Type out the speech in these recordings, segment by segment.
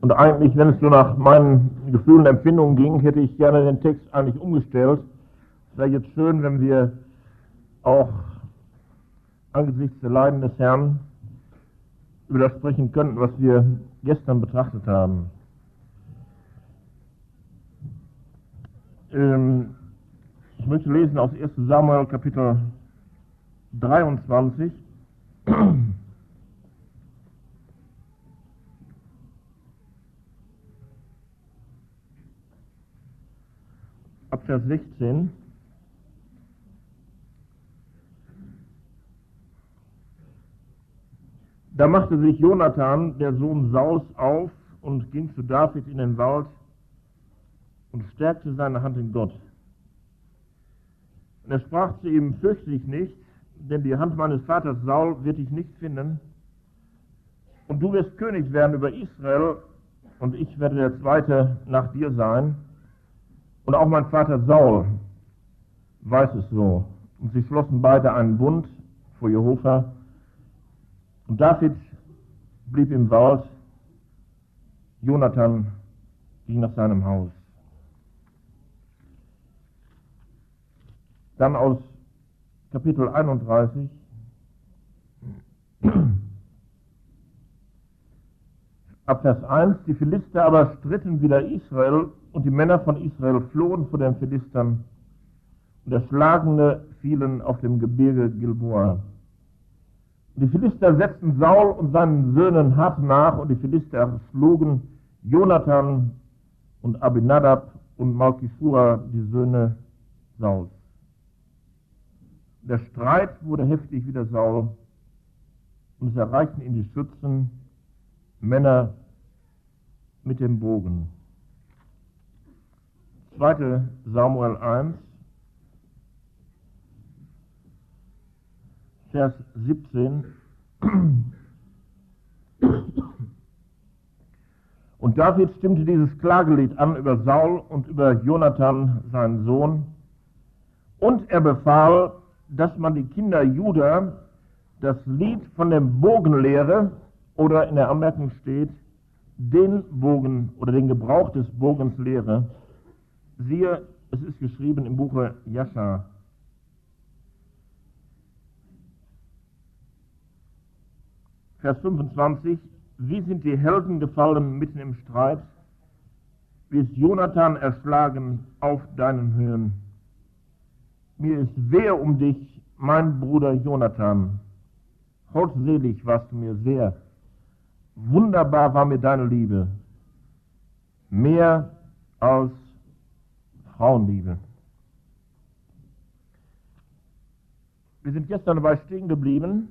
Und eigentlich, wenn es so nach meinen Gefühlen und Empfindungen ging, hätte ich gerne den Text eigentlich umgestellt. Es wäre jetzt schön, wenn wir auch angesichts der Leiden des Herrn über das sprechen könnten, was wir gestern betrachtet haben. Ich möchte lesen aus 1. Samuel Kapitel 23. Ab Vers 16. Da machte sich Jonathan, der Sohn Sauls, auf und ging zu David in den Wald und stärkte seine Hand in Gott. Und er sprach zu ihm: Fürchte dich nicht, denn die Hand meines Vaters Saul wird dich nicht finden. Und du wirst König werden über Israel, und ich werde der Zweite nach dir sein. Und auch mein Vater Saul weiß es so. Und sie schlossen beide einen Bund vor Jehova. Und David blieb im Wald, Jonathan ging nach seinem Haus. Dann aus Kapitel 31. Ab Vers 1. Die Philister aber stritten wider Israel, und die Männer von Israel flohen vor den Philistern, und Erschlagene fielen auf dem Gebirge Gilboa. Und die Philister setzten Saul und seinen Söhnen hart nach, und die Philister schlugen Jonathan und Abinadab und Malchishua, die Söhne Sauls. Der Streit wurde heftig wider Saul, und es erreichten ihn die Schützen, Männer mit dem Bogen. 2. Samuel 1, Vers 17. Und David stimmte dieses Klagelied an über Saul und über Jonathan, seinen Sohn, und er befahl, dass man die Kinder Juda das Lied von dem Bogen lehre, oder in der Anmerkung steht, den Bogen oder den Gebrauch des Bogens lehre. Siehe, es ist geschrieben im Buche Jascha. Vers 25. Wie sind die Helden gefallen mitten im Streit? Wie ist Jonathan erschlagen auf deinen Höhen? Mir ist wehe um dich, mein Bruder Jonathan. Holdselig warst du mir sehr. Wunderbar war mir deine Liebe. Mehr als Frauenliebe. Wir sind gestern dabei stehen geblieben,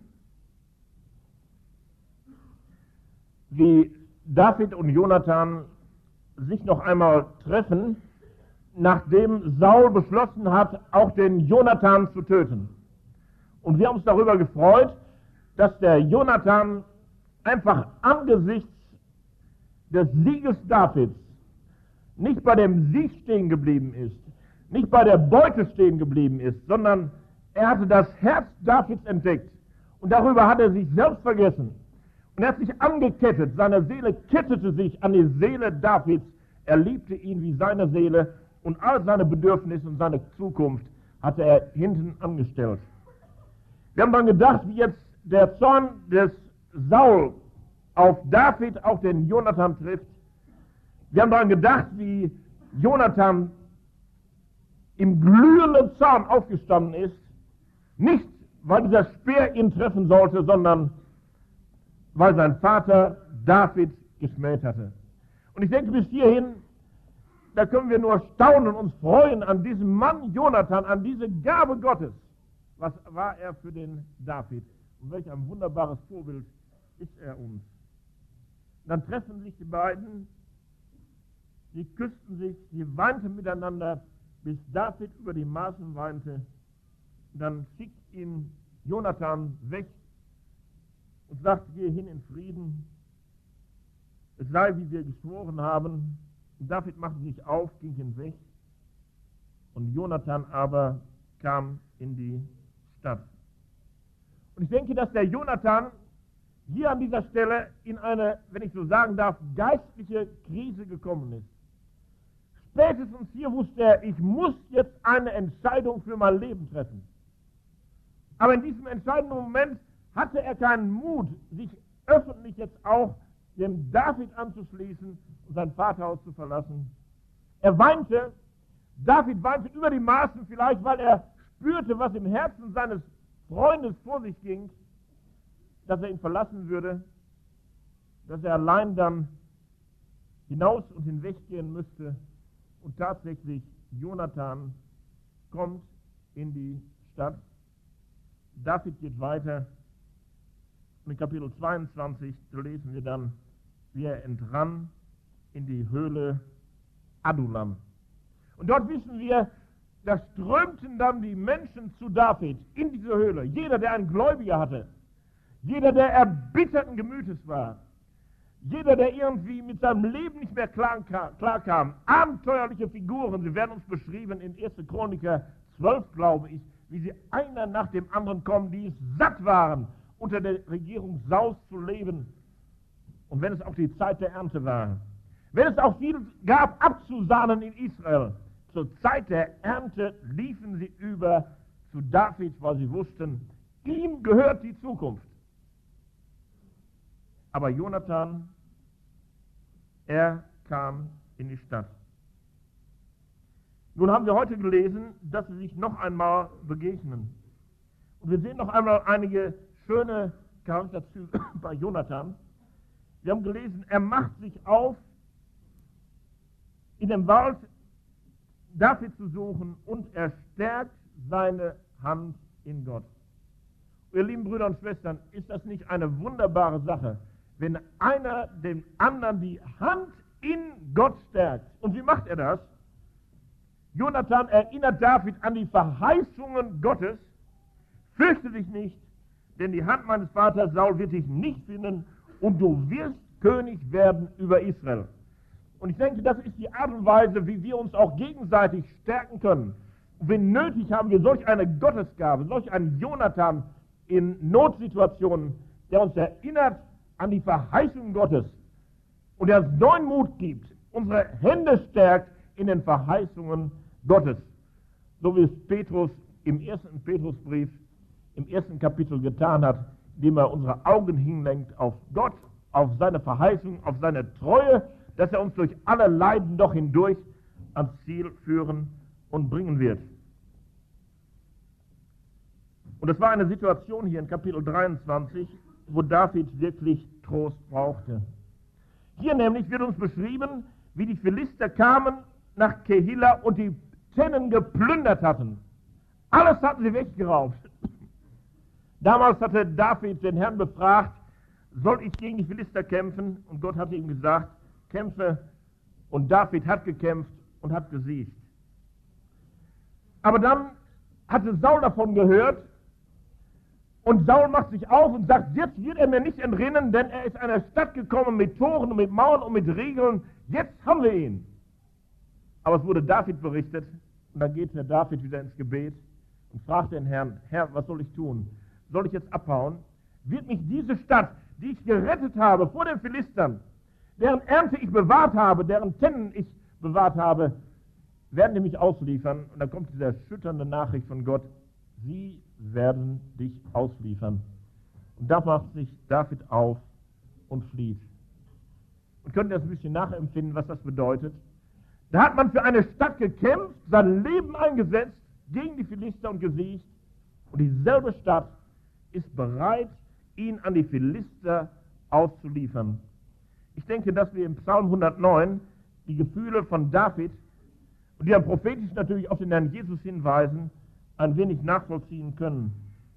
wie David und Jonathan sich noch einmal treffen, nachdem Saul beschlossen hat, auch den Jonathan zu töten. Und wir haben uns darüber gefreut, dass der Jonathan einfach angesichts des Sieges Davids nicht bei dem Sieg stehen geblieben ist, nicht bei der Beute stehen geblieben ist, sondern er hatte das Herz Davids entdeckt. Und darüber hat er sich selbst vergessen. Und er hat sich angekettet, seine Seele kettete sich an die Seele Davids. Er liebte ihn wie seine Seele, und all seine Bedürfnisse und seine Zukunft hatte er hinten angestellt. Wir haben dann gedacht, wie jetzt der Zorn des Saul auf David, auch den Jonathan trifft. Wir haben daran gedacht, wie Jonathan im glühenden Zorn aufgestanden ist, nicht weil dieser Speer ihn treffen sollte, sondern weil sein Vater David geschmäht hatte. Und ich denke, bis hierhin, da können wir nur staunen und uns freuen an diesem Mann Jonathan, an diese Gabe Gottes. Was war er für den David? Und welch ein wunderbares Vorbild ist er uns. Dann treffen sich die beiden, sie küssten sich, sie weinten miteinander, bis David über die Maßen weinte. Dann schickt ihn Jonathan weg und sagt: Geh hin in Frieden, es sei, wie wir geschworen haben. Und David machte sich auf, ging hinweg, und Jonathan aber kam in die Stadt. Und ich denke, dass der Jonathan hier an dieser Stelle in eine, wenn ich so sagen darf, geistliche Krise gekommen ist. Spätestens hier wusste er, ich muss jetzt eine Entscheidung für mein Leben treffen. Aber in diesem entscheidenden Moment hatte er keinen Mut, sich öffentlich jetzt auch dem David anzuschließen und sein Vaterhaus zu verlassen. Er weinte, David weinte über die Maßen, vielleicht weil er spürte, was im Herzen seines Freundes vor sich ging, dass er ihn verlassen würde, dass er allein dann hinaus und hinweggehen müsste. Und tatsächlich, Jonathan kommt in die Stadt. David geht weiter. Und in Kapitel 22 lesen wir dann, wie er entrann in die Höhle Adullam. Und dort wissen wir, da strömten dann die Menschen zu David in diese Höhle. Jeder, der einen Gläubiger hatte, jeder, der erbitterten Gemütes war, jeder, der irgendwie mit seinem Leben nicht mehr klarkam, abenteuerliche Figuren, sie werden uns beschrieben in 1. Chroniker 12, glaube ich, wie sie einer nach dem anderen kommen, die es satt waren, unter der Regierung Sauls zu leben. Und wenn es auch die Zeit der Ernte war, wenn es auch viel gab abzusahnen in Israel, zur Zeit der Ernte liefen sie über zu David, weil sie wussten, ihm gehört die Zukunft. Aber Jonathan, er kam in die Stadt. Nun haben wir heute gelesen, dass sie sich noch einmal begegnen. Und wir sehen noch einmal einige schöne Charakterzüge bei Jonathan. Wir haben gelesen, er macht sich auf, in dem Wald David zu suchen, und er stärkt seine Hand in Gott. Ihr lieben Brüder und Schwestern, ist das nicht eine wunderbare Sache, wenn einer dem anderen die Hand in Gott stärkt? Und wie macht er das? Jonathan erinnert David an die Verheißungen Gottes. Fürchte dich nicht, denn die Hand meines Vaters Saul wird dich nicht finden, und du wirst König werden über Israel. Und ich denke, das ist die Art und Weise, wie wir uns auch gegenseitig stärken können. Und wenn nötig, haben wir solch eine Gottesgabe, solch einen Jonathan in Notsituationen, der uns erinnert an die Verheißungen Gottes und der uns neuen Mut gibt, unsere Hände stärkt in den Verheißungen Gottes. So wie es Petrus im 1. Petrusbrief im 1. Kapitel getan hat, indem er unsere Augen hinlenkt auf Gott, auf seine Verheißung, auf seine Treue, dass er uns durch alle Leiden doch hindurch ans Ziel führen und bringen wird. Und das war eine Situation hier in Kapitel 23, wo David wirklich Trost brauchte. Hier nämlich wird uns beschrieben, wie die Philister kamen nach Kehila und die Tennen geplündert hatten. Alles hatten sie weggeraubt. Damals hatte David den Herrn befragt, soll ich gegen die Philister kämpfen? Und Gott hatte ihm gesagt, kämpfe. Und David hat gekämpft und hat gesiegt. Aber dann hatte Saul davon gehört, und Saul macht sich auf und sagt, jetzt wird er mir nicht entrinnen, denn er ist in eine Stadt gekommen mit Toren und mit Mauern und mit Riegeln. Jetzt haben wir ihn. Aber es wurde David berichtet, und dann geht der David wieder ins Gebet und fragt den Herrn, Herr, was soll ich tun? Soll ich jetzt abhauen? Wird mich diese Stadt, die ich gerettet habe vor den Philistern, deren Ernte ich bewahrt habe, deren Tennen ich bewahrt habe, werden die mich ausliefern? Und dann kommt diese erschütternde Nachricht von Gott, sie werden dich ausliefern. Und da macht sich David auf und flieht. Und könnt ihr das ein bisschen nachempfinden, was das bedeutet? Da hat man für eine Stadt gekämpft, sein Leben eingesetzt gegen die Philister und gesiegt. Und dieselbe Stadt ist bereit, ihn an die Philister auszuliefern. Ich denke, dass wir im Psalm 109 die Gefühle von David, und die dann prophetisch natürlich auf den Herrn Jesus hinweisen, ein wenig nachvollziehen können.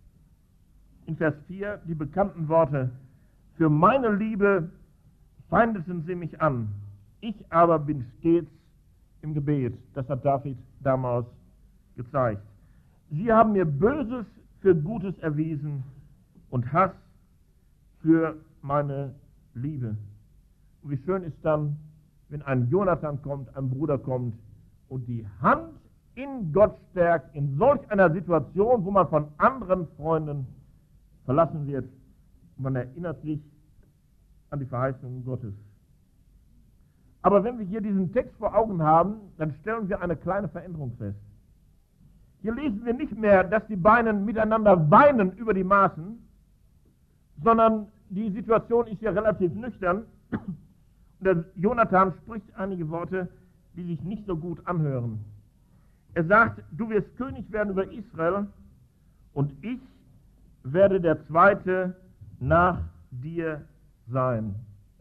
In Vers 4 die bekannten Worte, für meine Liebe feindeten sie mich an, ich aber bin stets im Gebet. Das hat David damals gezeigt. Sie haben mir Böses für Gutes erwiesen und Hass für meine Liebe. Und wie schön ist dann, wenn ein Jonathan kommt, ein Bruder kommt und die Hand in Gott stärkt, in solch einer Situation, wo man von anderen Freunden verlassen wird. Und Man erinnert sich an die Verheißungen Gottes. Aber wenn wir hier diesen Text vor Augen haben, dann stellen wir eine kleine Veränderung fest. Hier lesen wir nicht mehr, dass die beiden miteinander weinen über die Maßen, sondern die Situation ist ja relativ nüchtern. Und der Jonathan spricht einige Worte, die sich nicht so gut anhören. Er sagt, du wirst König werden über Israel und ich werde der Zweite nach dir sein.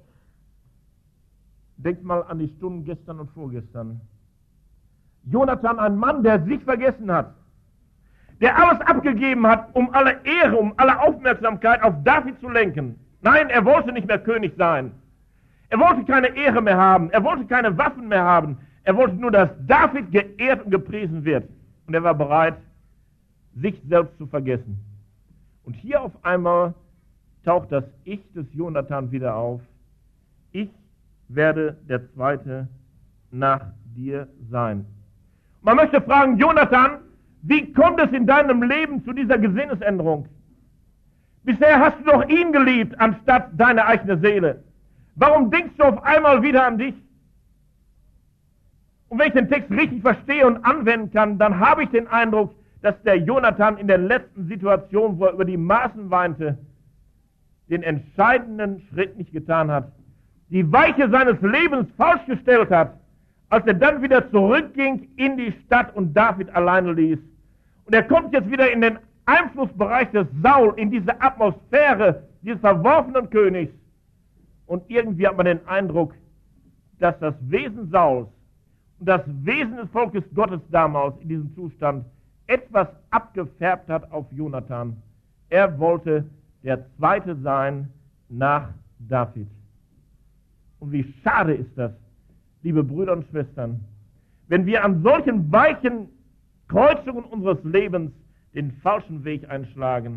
Denkt mal an die Stunden gestern und vorgestern. Jonathan, ein Mann, der sich vergessen hat, der alles abgegeben hat, um alle Ehre, um alle Aufmerksamkeit auf David zu lenken. Nein, er wollte nicht mehr König sein. Er wollte keine Ehre mehr haben. Er wollte keine Waffen mehr haben. Er wollte nur, dass David geehrt und gepriesen wird. Und er war bereit, sich selbst zu vergessen. Und hier auf einmal taucht das Ich des Jonathan wieder auf. Ich werde der Zweite nach dir sein. Man möchte fragen, Jonathan, wie kommt es in deinem Leben zu dieser Gesinnesänderung? Bisher hast du doch ihn geliebt, anstatt deine eigene Seele. Warum denkst du auf einmal wieder an dich? Und wenn ich den Text richtig verstehe und anwenden kann, dann habe ich den Eindruck, dass der Jonathan in der letzten Situation, wo er über die Maßen weinte, den entscheidenden Schritt nicht getan hat, die Weiche seines Lebens falsch gestellt hat, als er dann wieder zurückging in die Stadt und David alleine ließ. Und er kommt jetzt wieder in den Einflussbereich des Saul, in diese Atmosphäre dieses verworfenen Königs. Und irgendwie hat man den Eindruck, dass das Wesen Sauls und das Wesen des Volkes Gottes damals in diesem Zustand etwas abgefärbt hat auf Jonathan. Er wollte der Zweite sein nach David. Und wie schade ist das, liebe Brüder und Schwestern, wenn wir an solchen weichen Kreuzungen unseres Lebens den falschen Weg einschlagen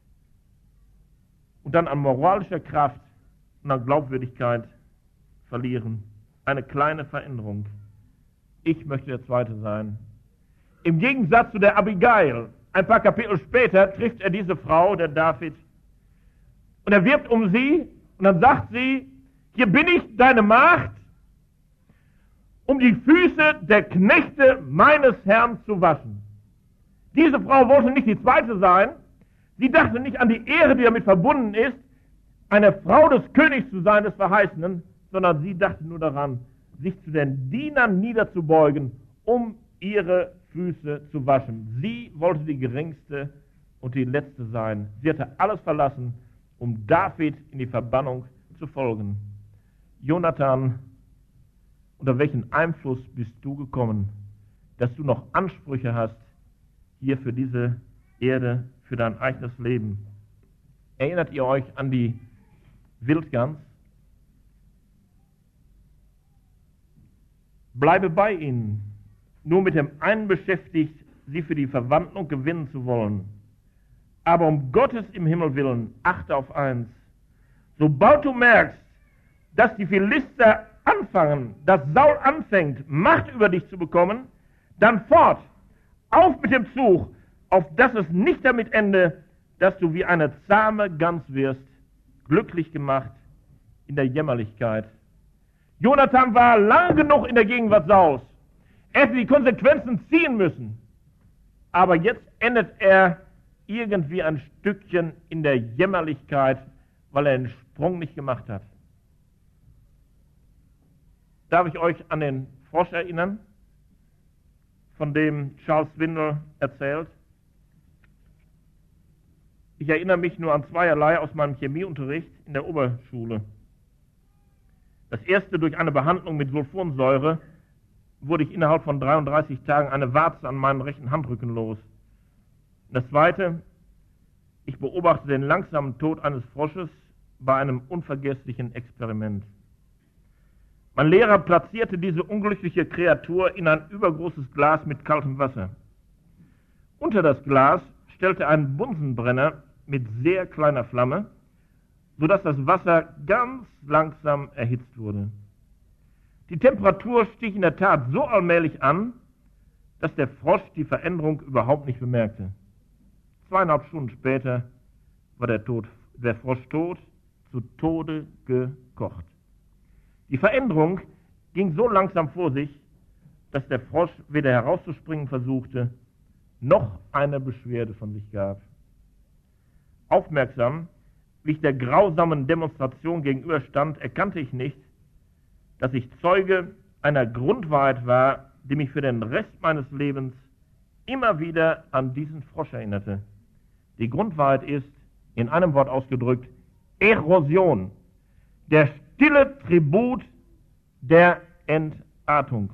und dann an moralischer Kraft und an Glaubwürdigkeit verlieren. Eine kleine Veränderung. Ich möchte der Zweite sein. Im Gegensatz zu der Abigail, ein paar Kapitel später, trifft er diese Frau, der David, und er wirbt um sie und dann sagt sie, hier bin ich, deine Magd, um die Füße der Knechte meines Herrn zu waschen. Diese Frau wollte nicht die Zweite sein. Sie dachte nicht an die Ehre, die damit verbunden ist, eine Frau des Königs zu sein, des Verheißenen, sondern sie dachte nur daran, sich zu den Dienern niederzubeugen, um ihre Füße zu waschen. Sie wollte die Geringste und die Letzte sein. Sie hatte alles verlassen, um David in die Verbannung zu folgen. Jonathan, unter welchen Einfluss bist du gekommen, dass du noch Ansprüche hast, hier für diese Erde, für dein eigenes Leben? Erinnert ihr euch an die Wildgans? Bleibe bei ihnen, nur mit dem einen beschäftigt, sie für die Verwandlung gewinnen zu wollen. Aber um Gottes im Himmel willen, achte auf eins. Sobald du merkst, dass die Philister anfangen, dass Saul anfängt, Macht über dich zu bekommen, dann fort, auf mit dem Zug, auf dass es nicht damit ende, dass du wie eine zahme Gans wirst, glücklich gemacht in der Jämmerlichkeit. Jonathan war lang genug in der Gegenwart Sauls. Er hätte die Konsequenzen ziehen müssen. Aber jetzt endet er irgendwie ein Stückchen in der Jämmerlichkeit, weil er den Sprung nicht gemacht hat. Darf ich euch an den Frosch erinnern, von dem Charles Swindoll erzählt? Ich erinnere mich nur an zweierlei aus meinem Chemieunterricht in der Oberschule. Das erste, durch eine Behandlung mit Sulfonsäure wurde ich innerhalb von 33 Tagen eine Warze an meinem rechten Handrücken los. Und das zweite, ich beobachte den langsamen Tod eines Frosches bei einem unvergesslichen Experiment. Mein Lehrer platzierte diese unglückliche Kreatur in ein übergroßes Glas mit kaltem Wasser. Unter das Glas stellte er einen Bunsenbrenner mit sehr kleiner Flamme, sodass das Wasser ganz langsam erhitzt wurde. Die Temperatur stieg in der Tat so allmählich an, dass der Frosch die Veränderung überhaupt nicht bemerkte. 2,5 Stunden später war der der Frosch tot, zu Tode gekocht. Die Veränderung ging so langsam vor sich, dass der Frosch weder herauszuspringen versuchte, noch eine Beschwerde von sich gab. Aufmerksam, wie ich der grausamen Demonstration gegenüberstand, erkannte ich nicht, dass ich Zeuge einer Grundwahrheit war, die mich für den Rest meines Lebens immer wieder an diesen Frosch erinnerte. Die Grundwahrheit ist, in einem Wort ausgedrückt, Erosion, der stille Tribut der Entartung.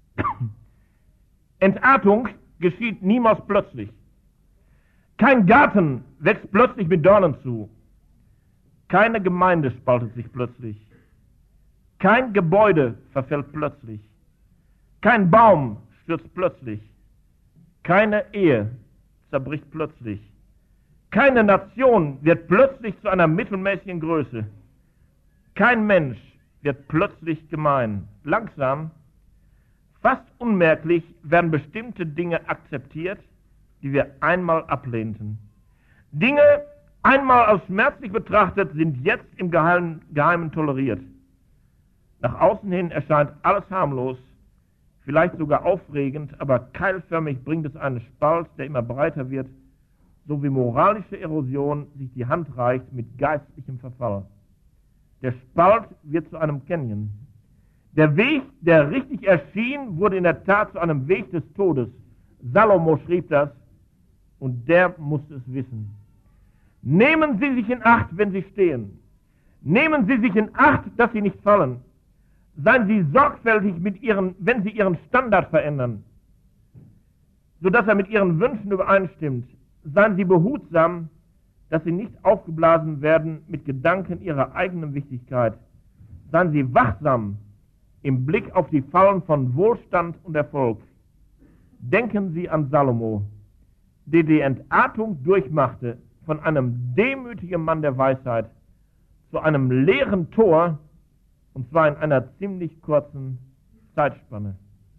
Entartung geschieht niemals plötzlich. Kein Garten wächst plötzlich mit Dornen zu. Keine Gemeinde spaltet sich plötzlich. Kein Gebäude verfällt plötzlich. Kein Baum stürzt plötzlich. Keine Ehe zerbricht plötzlich. Keine Nation wird plötzlich zu einer mittelmäßigen Größe. Kein Mensch wird plötzlich gemein. Langsam, fast unmerklich werden bestimmte Dinge akzeptiert, die wir einmal ablehnten. Dinge, einmal als schmerzlich betrachtet, sind jetzt im Geheimen toleriert. Nach außen hin erscheint alles harmlos, vielleicht sogar aufregend, aber keilförmig bringt es einen Spalt, der immer breiter wird, so wie moralische Erosion sich die Hand reicht mit geistlichem Verfall. Der Spalt wird zu einem Canyon. Der Weg, der richtig erschien, wurde in der Tat zu einem Weg des Todes. Salomo schrieb das, und der musste es wissen. Nehmen Sie sich in Acht, wenn Sie stehen. Nehmen Sie sich in Acht, dass Sie nicht fallen. Seien Sie sorgfältig wenn Sie Ihren Standard verändern, sodass er mit Ihren Wünschen übereinstimmt. Seien Sie behutsam, dass Sie nicht aufgeblasen werden mit Gedanken Ihrer eigenen Wichtigkeit. Seien Sie wachsam im Blick auf die Fallen von Wohlstand und Erfolg. Denken Sie an Salomo, der die Entartung durchmachte von einem demütigen Mann der Weisheit zu einem leeren Tor, und zwar in einer ziemlich kurzen Zeitspanne.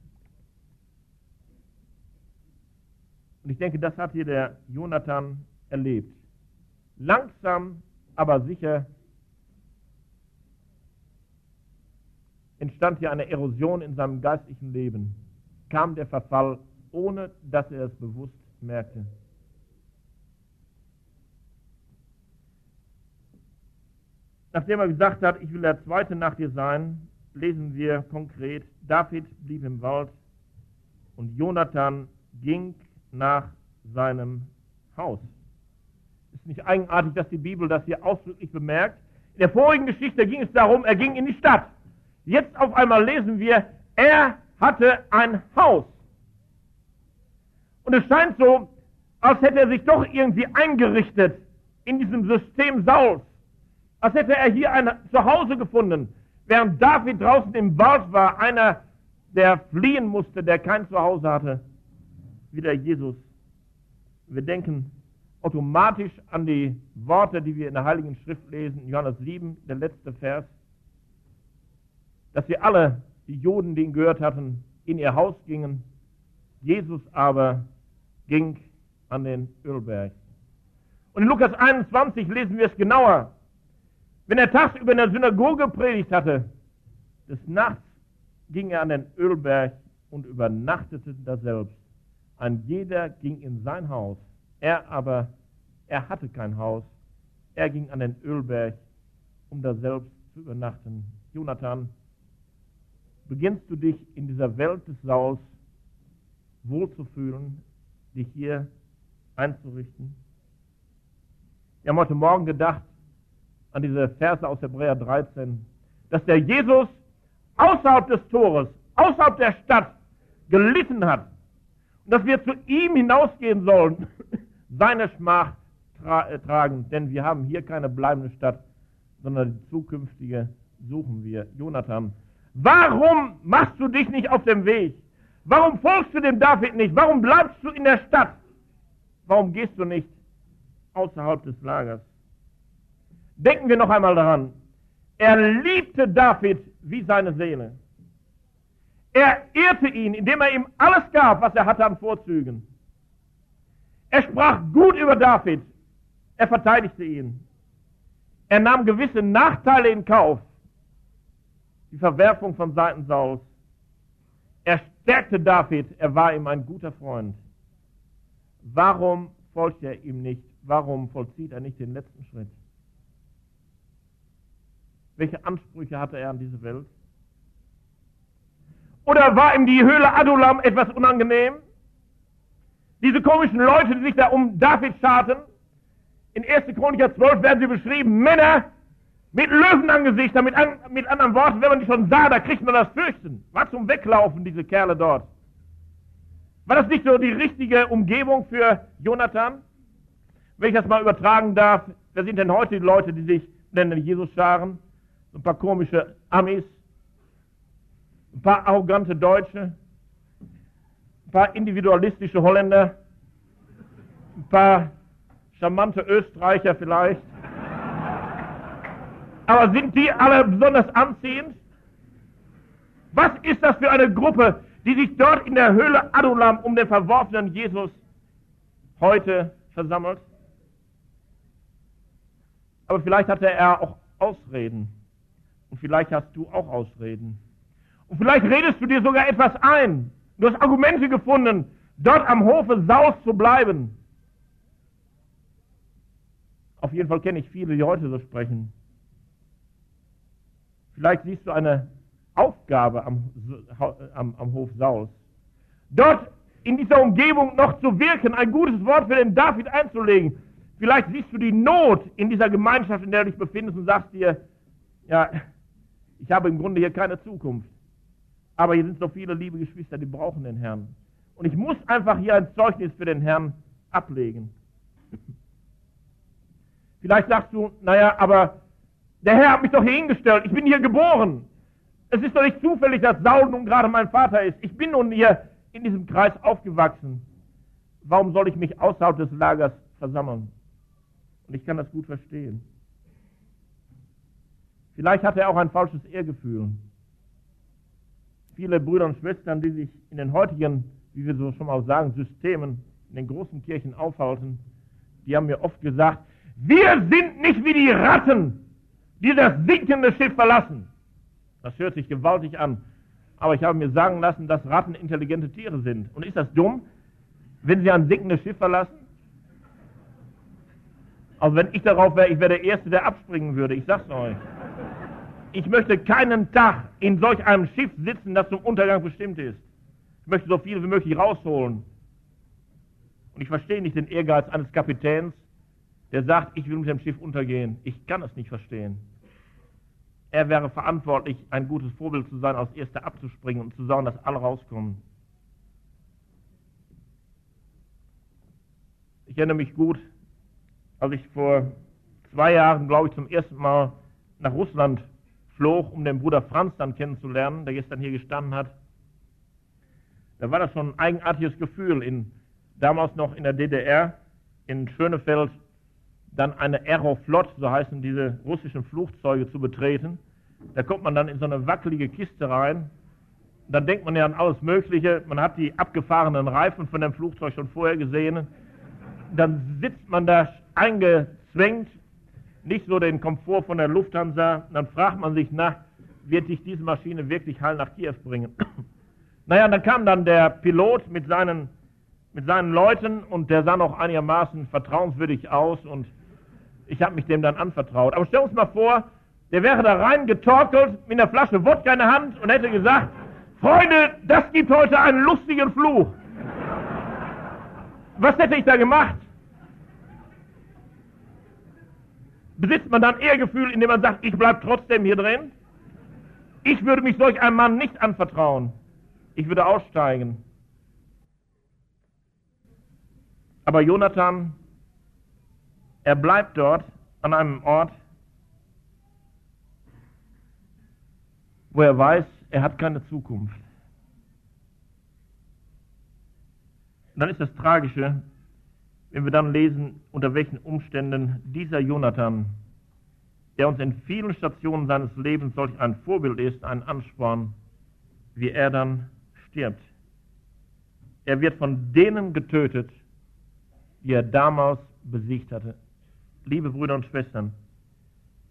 Und ich denke, das hat hier der Jonathan erlebt. Langsam, aber sicher entstand hier eine Erosion in seinem geistlichen Leben. Kam der Verfall, ohne dass er es bewusst merkte. Nachdem er gesagt hat, ich will der Zweite nach dir sein, lesen wir konkret, David blieb im Wald und Jonathan ging nach seinem Haus. Ist nicht eigenartig, dass die Bibel das hier ausdrücklich bemerkt? In der vorigen Geschichte ging es darum, er ging in die Stadt. Jetzt auf einmal lesen wir, er hatte ein Haus. Und es scheint so, als hätte er sich doch irgendwie eingerichtet in diesem System Sauls. Als hätte er hier ein Zuhause gefunden, während David draußen im Wald war, einer, der fliehen musste, der kein Zuhause hatte, wie der Jesus. Wir denken automatisch an die Worte, die wir in der Heiligen Schrift lesen, in Johannes 7, der letzte Vers, dass wir alle, die Juden, die ihn gehört hatten, in ihr Haus gingen. Jesus aber ging an den Ölberg. Und in Lukas 21 lesen wir es genauer. Wenn er tagsüber in der Synagoge predigt hatte, des Nachts ging er an den Ölberg und übernachtete daselbst. Ein jeder ging in sein Haus. Er hatte kein Haus. Er ging an den Ölberg, um daselbst zu übernachten. Jonathan, beginnst du dich in dieser Welt des Sauls wohlzufühlen, dich hier einzurichten? Wir haben heute Morgen gedacht an diese Verse aus Hebräer 13, dass der Jesus außerhalb des Tores, außerhalb der Stadt gelitten hat und dass wir zu ihm hinausgehen sollen, seine Schmach tragen, denn wir haben hier keine bleibende Stadt, sondern die zukünftige suchen wir. Jonathan, warum machst du dich nicht auf dem Weg? Warum folgst du dem David nicht? Warum bleibst du in der Stadt? Warum gehst du nicht außerhalb des Lagers? Denken wir noch einmal daran. Er liebte David wie seine Seele. Er ehrte ihn, indem er ihm alles gab, was er hatte an Vorzügen. Er sprach gut über David. Er verteidigte ihn. Er nahm gewisse Nachteile in Kauf. Die Verwerfung von Seiten Sauls. Er stärkte David, er war ihm ein guter Freund. Warum folgt er ihm nicht? Warum vollzieht er nicht den letzten Schritt? Welche Ansprüche hatte er an diese Welt? Oder war ihm die Höhle Adullam etwas unangenehm? Diese komischen Leute, die sich da um David scharten, in 1. Chroniker 12 werden sie beschrieben, Männer mit Löwenangesichtern, mit anderen Worten, wenn man die schon sah, da kriegt man das Fürchten. War zum Weglaufen, diese Kerle dort. War das nicht so die richtige Umgebung für Jonathan? Wenn ich das mal übertragen darf, wer sind denn heute die Leute, die sich nennen Jesus-Scharen? So ein paar komische Amis, ein paar arrogante Deutsche, ein paar individualistische Holländer, ein paar charmante Österreicher vielleicht. Aber sind die alle besonders anziehend? Was ist das für eine Gruppe, die sich dort in der Höhle Adullam um den verworfenen Jesus heute versammelt? Aber vielleicht hatte er auch Ausreden. Und vielleicht hast du auch Ausreden. Und vielleicht redest du dir sogar etwas ein. Du hast Argumente gefunden, dort am Hofe Sauls zu bleiben. Auf jeden Fall kenne ich viele, die heute so sprechen. Vielleicht siehst du eine Aufgabe am Hof Sauls. Dort in dieser Umgebung noch zu wirken, ein gutes Wort für den David einzulegen. Vielleicht siehst du die Not in dieser Gemeinschaft, in der du dich befindest und sagst dir, ja, ich habe im Grunde hier keine Zukunft. Aber hier sind so viele liebe Geschwister, die brauchen den Herrn. Und ich muss einfach hier ein Zeugnis für den Herrn ablegen. Vielleicht sagst du, naja, aber der Herr hat mich doch hier hingestellt. Ich bin hier geboren. Es ist doch nicht zufällig, dass Saul nun gerade mein Vater ist. Ich bin nun hier in diesem Kreis aufgewachsen. Warum soll ich mich außerhalb des Lagers versammeln? Und ich kann das gut verstehen. Vielleicht hat er auch ein falsches Ehrgefühl. Viele Brüder und Schwestern, die sich in den heutigen, wie wir so schon mal sagen, Systemen, in den großen Kirchen aufhalten, die haben mir oft gesagt, wir sind nicht wie die Ratten, die das sinkende Schiff verlassen. Das hört sich gewaltig an. Aber ich habe mir sagen lassen, dass Ratten intelligente Tiere sind. Und ist das dumm, wenn sie ein sinkendes Schiff verlassen? Also wenn ich darauf wäre, ich wäre der Erste, der abspringen würde. Ich sag's euch. Ich möchte keinen Tag in solch einem Schiff sitzen, das zum Untergang bestimmt ist. Ich möchte so viel wie möglich rausholen. Und ich verstehe nicht den Ehrgeiz eines Kapitäns, der sagt, ich will mit dem Schiff untergehen. Ich kann es nicht verstehen. Er wäre verantwortlich, ein gutes Vorbild zu sein, als Erster abzuspringen und zu sagen, dass alle rauskommen. Ich erinnere mich gut, als ich vor 2 Jahren, glaube ich, zum ersten Mal nach Russland flog, um den Bruder Franz dann kennenzulernen, der gestern hier gestanden hat. Da war das schon ein eigenartiges Gefühl, damals noch in der DDR, in Schönefeld, dann eine Aeroflot, so heißen diese russischen Flugzeuge, zu betreten. Da kommt man dann in so eine wackelige Kiste rein. Dann denkt man ja an alles Mögliche. Man hat die abgefahrenen Reifen von dem Flugzeug schon vorher gesehen. Dann sitzt man da eingezwängt, nicht so den Komfort von der Lufthansa. Dann fragt man sich nach, wird dich diese Maschine wirklich heil nach Kiew bringen? Naja, dann kam dann der Pilot mit seinen Leuten und der sah noch einigermaßen vertrauenswürdig aus und ich habe mich dem dann anvertraut. Aber stell uns mal vor, der wäre da reingetorkelt mit einer Flasche Wodka in der Hand und hätte gesagt, Freunde, das gibt heute einen lustigen Fluch. Was hätte ich da gemacht? Besitzt man dann Ehrgefühl, indem man sagt, ich bleibe trotzdem hier drin? Ich würde mich solch einem Mann nicht anvertrauen. Ich würde aussteigen. Aber Jonathan, er bleibt dort an einem Ort, wo er weiß, er hat keine Zukunft. Und dann ist das Tragische, wenn wir dann lesen, unter welchen Umständen dieser Jonathan, der uns in vielen Stationen seines Lebens solch ein Vorbild ist, ein Ansporn, wie er dann stirbt. Er wird von denen getötet, die er damals besiegt hatte. Liebe Brüder und Schwestern,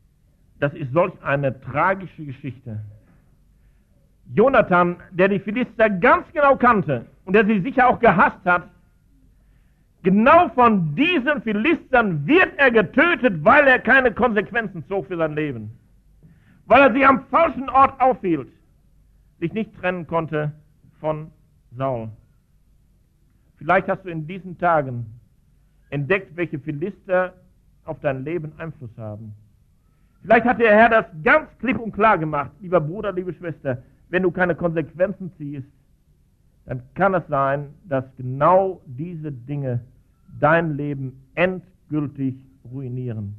das ist solch eine tragische Geschichte. Jonathan, der die Philister ganz genau kannte und der sie sicher auch gehasst hat, genau von diesen Philistern wird er getötet, weil er keine Konsequenzen zog für sein Leben. Weil er sich am falschen Ort aufhielt, sich nicht trennen konnte von Saul. Vielleicht hast du in diesen Tagen entdeckt, welche Philister auf dein Leben Einfluss haben. Vielleicht hat der Herr das ganz klipp und klar gemacht, lieber Bruder, liebe Schwester, wenn du keine Konsequenzen ziehst, dann kann es sein, dass genau diese Dinge dein Leben endgültig ruinieren.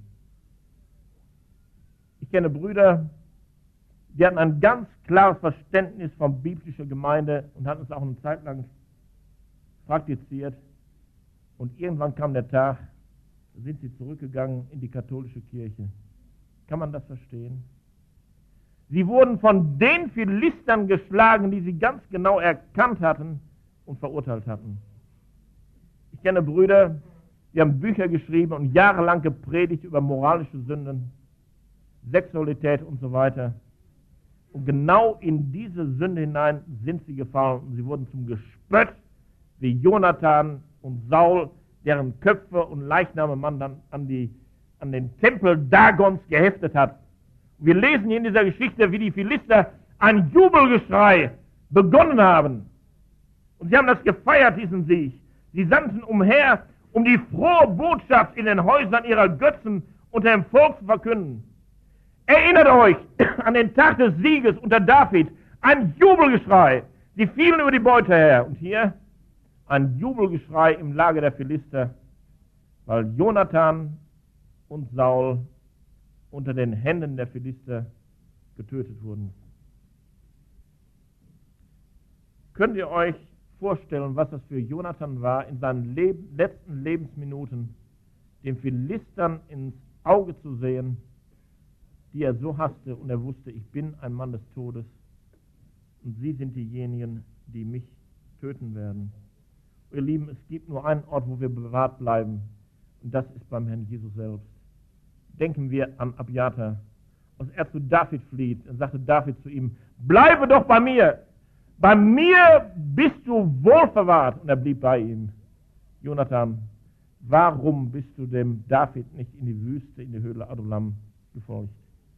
Ich kenne Brüder, die hatten ein ganz klares Verständnis von biblischer Gemeinde und hatten es auch eine Zeit lang praktiziert. Und irgendwann kam der Tag, da sind sie zurückgegangen in die katholische Kirche. Kann man das verstehen? Sie wurden von den Philistern geschlagen, die sie ganz genau erkannt hatten und verurteilt hatten. Ich kenne Brüder, die haben Bücher geschrieben und jahrelang gepredigt über moralische Sünden, Sexualität und so weiter. Und genau in diese Sünde hinein sind sie gefallen und sie wurden zum Gespött, wie Jonathan und Saul, deren Köpfe und Leichname man dann an den Tempel Dagons geheftet hat. Wir lesen hier in dieser Geschichte, wie die Philister ein Jubelgeschrei begonnen haben. Und sie haben das gefeiert, diesen Sieg. Sie sandten umher, um die frohe Botschaft in den Häusern ihrer Götzen unter dem Volk zu verkünden. Erinnert euch an den Tag des Sieges unter David. Ein Jubelgeschrei. Sie fielen über die Beute her. Und hier ein Jubelgeschrei im Lager der Philister, weil Jonathan und Saul unter den Händen der Philister getötet wurden. Könnt ihr euch vorstellen, was das für Jonathan war, in seinen letzten Lebensminuten den Philistern ins Auge zu sehen, die er so hasste, und er wusste, ich bin ein Mann des Todes und sie sind diejenigen, die mich töten werden. Ihr Lieben, es gibt nur einen Ort, wo wir bewahrt bleiben, und das ist beim Herrn Jesus selbst. Denken wir an Abiathar. Als er zu David flieht, dann sagte David zu ihm, bleibe doch bei mir bist du wohl verwahrt. Und er blieb bei ihm. Jonathan, warum bist du dem David nicht in die Wüste, in die Höhle Adullam gefolgt?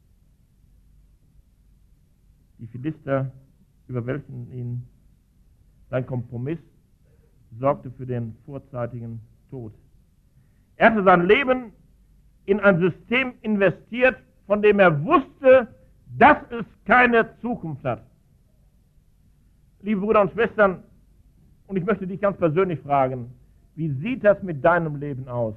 Die Philister überwältigten ihn. Sein Kompromiss sorgte für den vorzeitigen Tod. Er hatte sein Leben in ein System investiert, von dem er wusste, dass es keine Zukunft hat. Liebe Brüder und Schwestern, und ich möchte dich ganz persönlich fragen, wie sieht das mit deinem Leben aus?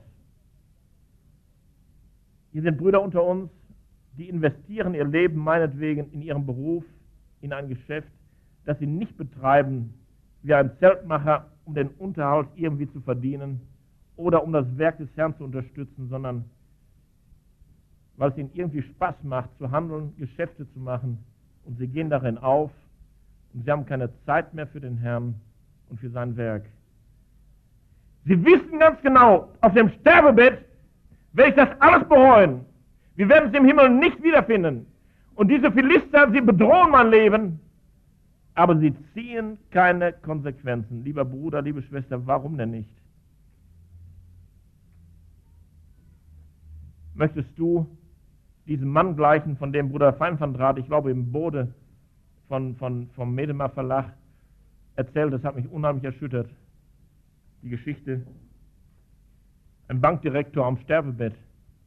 Hier sind Brüder unter uns, die investieren ihr Leben meinetwegen in ihren Beruf, in ein Geschäft, das sie nicht betreiben wie ein Zeltmacher, um den Unterhalt irgendwie zu verdienen oder um das Werk des Herrn zu unterstützen, sondern weil es ihnen irgendwie Spaß macht, zu handeln, Geschäfte zu machen, und sie gehen darin auf und sie haben keine Zeit mehr für den Herrn und für sein Werk. Sie wissen ganz genau, auf dem Sterbebett werde ich das alles bereuen. Wir werden es im Himmel nicht wiederfinden. Und diese Philister, sie bedrohen mein Leben, aber sie ziehen keine Konsequenzen. Lieber Bruder, liebe Schwester, warum denn nicht? Möchtest du diesem Mann gleichen, von dem Bruder Fein van Draat, ich glaube im Bode vom Medemar Verlag, erzählt, das hat mich unheimlich erschüttert. Die Geschichte. Ein Bankdirektor am Sterbebett.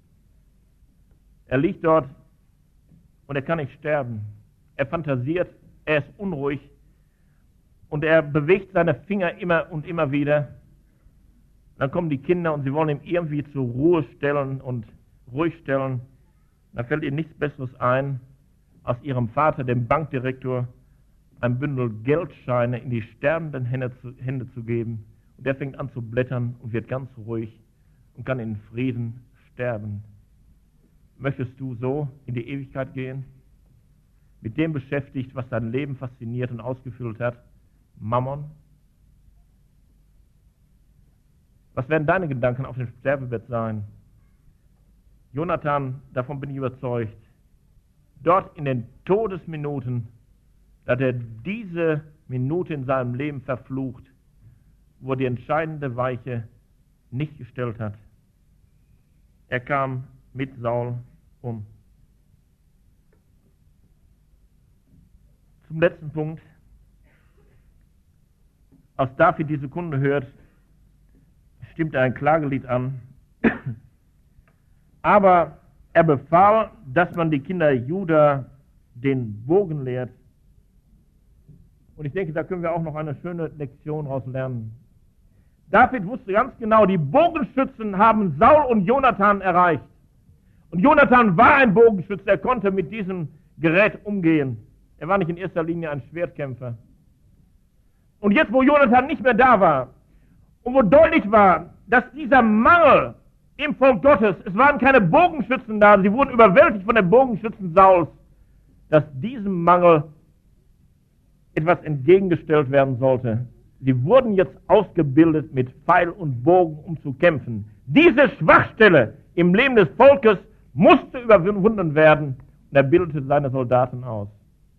Er liegt dort und er kann nicht sterben. Er fantasiert, er ist unruhig und er bewegt seine Finger immer und immer wieder. Dann kommen die Kinder und sie wollen ihn irgendwie zur Ruhe stellen und ruhig stellen. Da fällt ihnen nichts Besseres ein, aus ihrem Vater, dem Bankdirektor, ein Bündel Geldscheine in die sterbenden Hände zu geben. Und der fängt an zu blättern und wird ganz ruhig und kann in Frieden sterben. Möchtest du so in die Ewigkeit gehen? Mit dem beschäftigt, was dein Leben fasziniert und ausgefüllt hat? Mammon? Was werden deine Gedanken auf dem Sterbebett sein? Jonathan, davon bin ich überzeugt, dort in den Todesminuten, da hat er diese Minute in seinem Leben verflucht, wo er die entscheidende Weiche nicht gestellt hat. Er kam mit Saul um. Zum letzten Punkt. Als David diese Kunde hört, stimmt er ein Klagelied an. Aber er befahl, dass man die Kinder Juda den Bogen lehrt. Und ich denke, da können wir auch noch eine schöne Lektion daraus lernen. David wusste ganz genau, die Bogenschützen haben Saul und Jonathan erreicht. Und Jonathan war ein Bogenschütze, er konnte mit diesem Gerät umgehen. Er war nicht in erster Linie ein Schwertkämpfer. Und jetzt, wo Jonathan nicht mehr da war und wo deutlich war, dass dieser Mangel im Volk Gottes, es waren keine Bogenschützen da, sie wurden überwältigt von den Bogenschützen Sauls, dass diesem Mangel etwas entgegengestellt werden sollte. Sie wurden jetzt ausgebildet mit Pfeil und Bogen, um zu kämpfen. Diese Schwachstelle im Leben des Volkes musste überwunden werden und er bildete seine Soldaten aus.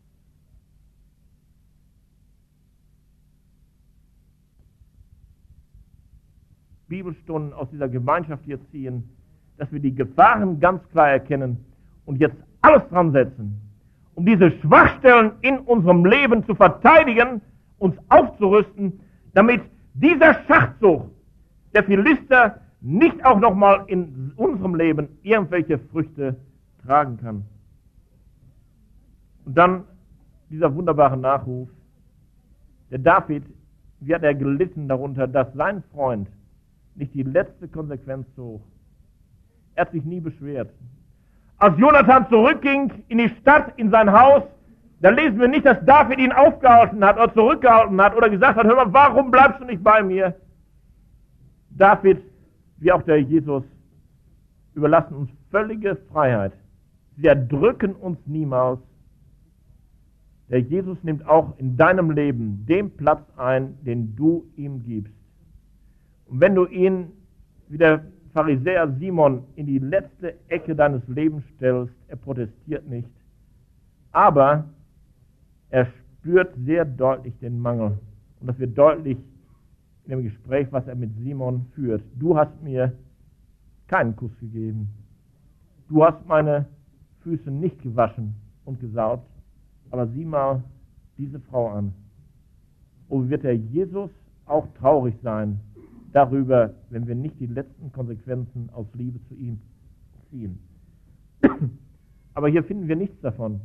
Bibelstunden aus dieser Gemeinschaft hier ziehen, dass wir die Gefahren ganz klar erkennen und jetzt alles dran setzen, um diese Schwachstellen in unserem Leben zu verteidigen, uns aufzurüsten, damit dieser Schachzug der Philister nicht auch nochmal in unserem Leben irgendwelche Früchte tragen kann. Und dann dieser wunderbare Nachruf. Der David, wie hat er gelitten darunter, dass sein Freund nicht die letzte Konsequenz zog. Er hat sich nie beschwert. Als Jonathan zurückging in die Stadt, in sein Haus, da lesen wir nicht, dass David ihn aufgehalten hat oder zurückgehalten hat oder gesagt hat, hör mal, warum bleibst du nicht bei mir? David, wie auch der Jesus, überlassen uns völlige Freiheit. Sie erdrücken uns niemals. Der Jesus nimmt auch in deinem Leben den Platz ein, den du ihm gibst. Und wenn du ihn, wie der Pharisäer Simon, in die letzte Ecke deines Lebens stellst, er protestiert nicht, aber er spürt sehr deutlich den Mangel. Und das wird deutlich in dem Gespräch, was er mit Simon führt. Du hast mir keinen Kuss gegeben. Du hast meine Füße nicht gewaschen und gesaugt, aber sieh mal diese Frau an. Oh, wird der Jesus auch traurig sein darüber, wenn wir nicht die letzten Konsequenzen aus Liebe zu ihm ziehen. Aber hier finden wir nichts davon.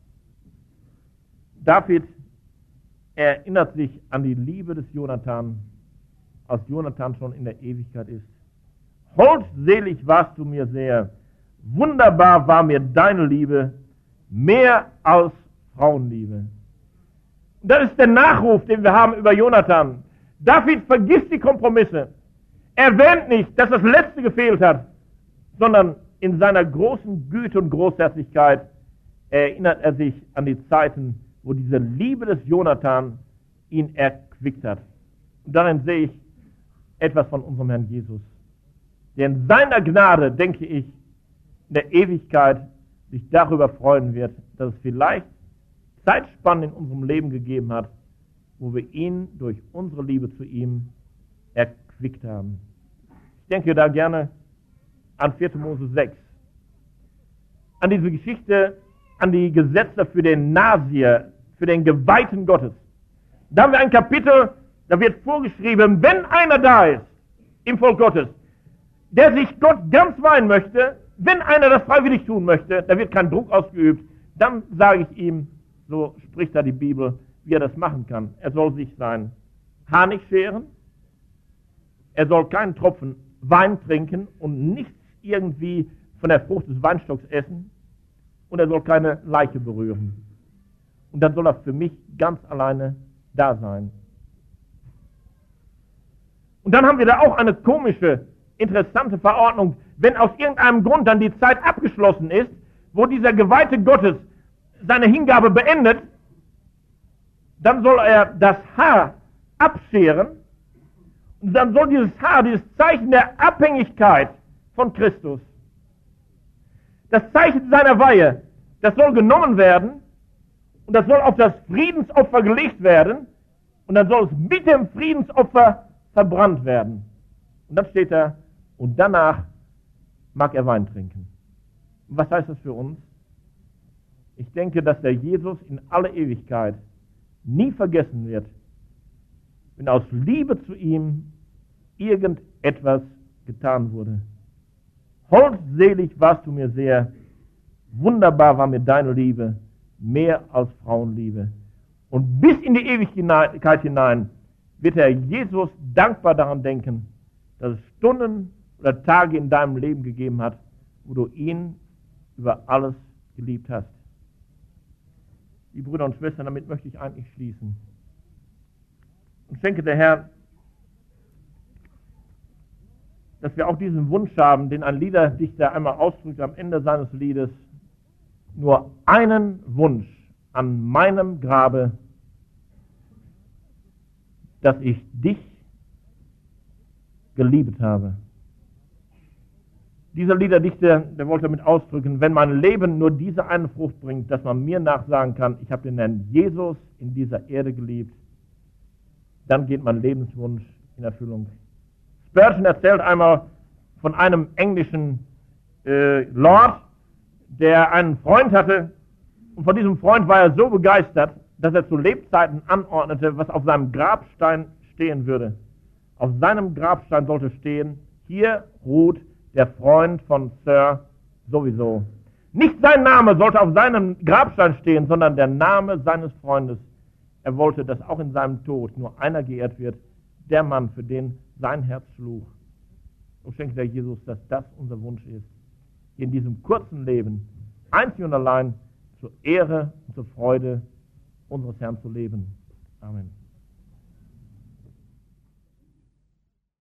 David erinnert sich an die Liebe des Jonathan, als Jonathan schon in der Ewigkeit ist. Holdselig warst du mir sehr, wunderbar war mir deine Liebe, mehr als Frauenliebe. Und das ist der Nachruf, den wir haben über Jonathan. David vergisst die Kompromisse. Er erwähnt nicht, dass das Letzte gefehlt hat, sondern in seiner großen Güte und Großherzigkeit erinnert er sich an die Zeiten, wo diese Liebe des Jonathan ihn erquickt hat. Und darin sehe ich etwas von unserem Herrn Jesus, der in seiner Gnade, denke ich, in der Ewigkeit sich darüber freuen wird, dass es vielleicht Zeitspannen in unserem Leben gegeben hat, wo wir ihn durch unsere Liebe zu ihm erquickt haben. Ich denke da gerne an 4. Mose 6, an diese Geschichte, an die Gesetze für den Nasier, für den Geweihten Gottes. Da haben wir ein Kapitel, da wird vorgeschrieben, wenn einer da ist im Volk Gottes, der sich Gott ganz weihen möchte, wenn einer das freiwillig tun möchte, da wird kein Druck ausgeübt, dann sage ich ihm, so spricht da die Bibel, wie er das machen kann. Er soll sich sein Haar nicht scheren, er soll keinen Tropfen Wein trinken und nichts irgendwie von der Frucht des Weinstocks essen und er soll keine Leiche berühren. Und dann soll er für mich ganz alleine da sein. Und dann haben wir da auch eine komische, interessante Verordnung, wenn aus irgendeinem Grund dann die Zeit abgeschlossen ist, wo dieser Geweihte Gottes seine Hingabe beendet, dann soll er das Haar abscheren und dann soll dieses Haar, dieses Zeichen der Abhängigkeit von Christus, das Zeichen seiner Weihe, das soll genommen werden und das soll auf das Friedensopfer gelegt werden und dann soll es mit dem Friedensopfer verbrannt werden. Und dann steht da, und danach mag er Wein trinken. Und was heißt das für uns? Ich denke, dass der Jesus in aller Ewigkeit nie vergessen wird, wenn aus Liebe zu ihm irgendetwas getan wurde. Holdselig warst du mir sehr, wunderbar war mir deine Liebe, mehr als Frauenliebe. Und bis in die Ewigkeit hinein wird der Jesus dankbar daran denken, dass es Stunden oder Tage in deinem Leben gegeben hat, wo du ihn über alles geliebt hast. Liebe Brüder und Schwestern, damit möchte ich eigentlich schließen. Und schenke der Herr, dass wir auch diesen Wunsch haben, den ein Liederdichter einmal ausdrückt am Ende seines Liedes, nur einen Wunsch an meinem Grabe, dass ich dich geliebt habe. Dieser Liederdichter, der wollte damit ausdrücken, wenn mein Leben nur diese eine Frucht bringt, dass man mir nachsagen kann, ich habe den Herrn Jesus in dieser Erde geliebt, dann geht mein Lebenswunsch in Erfüllung. Spurgeon erzählt einmal von einem englischen Lord, der einen Freund hatte, und von diesem Freund war er so begeistert, dass er zu Lebzeiten anordnete, was auf seinem Grabstein stehen würde. Auf seinem Grabstein sollte stehen, hier ruht der Freund von Sir sowieso. Nicht sein Name sollte auf seinem Grabstein stehen, sondern der Name seines Freundes. Er wollte, dass auch in seinem Tod nur einer geehrt wird, der Mann, für den sein Herz schlug. So schenkt der Jesus, dass das unser Wunsch ist, in diesem kurzen Leben einzig und allein zur Ehre und zur Freude unseres Herrn zu leben. Amen.